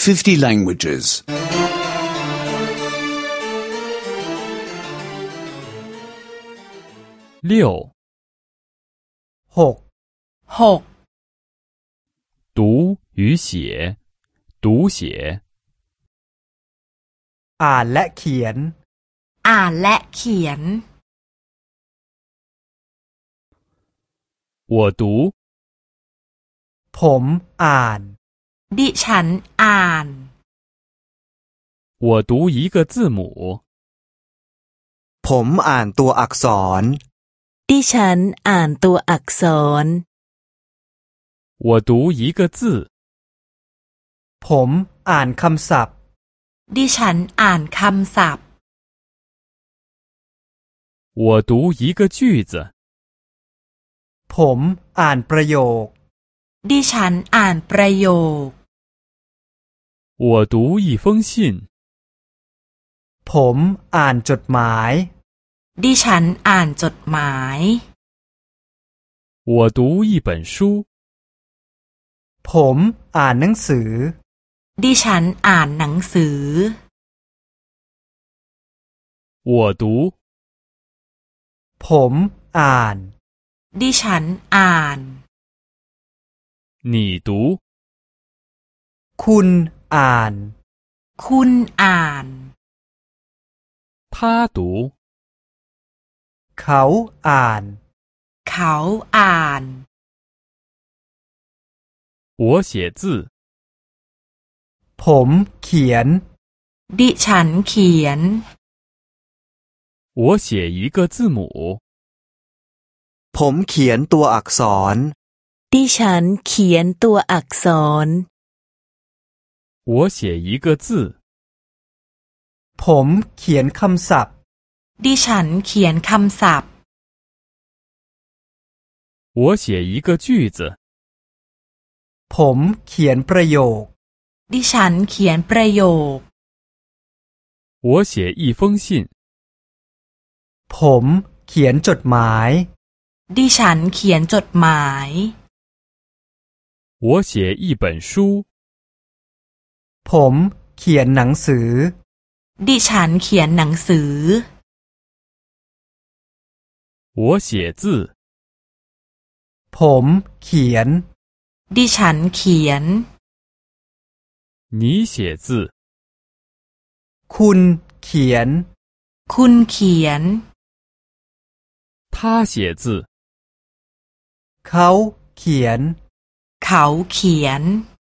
50 languages. 6. 6. 读与写，读写。 อ่านและเขียนอ่านและเขียน我读ผมอ่านดิฉันอ่าน我读一个字母ผมอ่านตัวอักษรดิฉันอ่านตัวอักษร我读一个字ผมอ่านคำศัพท์ดิฉันอ่านคำศัพท์我读一个句子ผมอ่านประโยคดิฉันอ่านประโยค我读一封信ผมอ่านจดหมายดิฉันอ่านจดหมาย我读一本书ผมอ่านหนังสือดิฉันอ่านหนังสือ我读ผมอ่านดิฉันอ่าน你读คุณอ่านคุณอ่าน他读เขาอ่านเขาอ่าน我写字ผมเขียนดิฉันเขียน我写一个字母ผมเขียนตัวอักษรดิฉันเขียนตัวอักษร我写一个字ผมเขียนคำศัพท์ดิฉันเขียนคำศัพท์我写一个句子ผมเขียนประโยคดิฉันเขียนประโยค我写一封信ผมเขียนจดหมายดิฉันเขียนจดหมาย我写一本书ผมเขียนหนังสือดิฉันเขียนหนังสือ我写字ผมเขียนดิฉันเขียน你写字คุณเขียนคุณเขียน他写字เขาเขียนเขาเขียน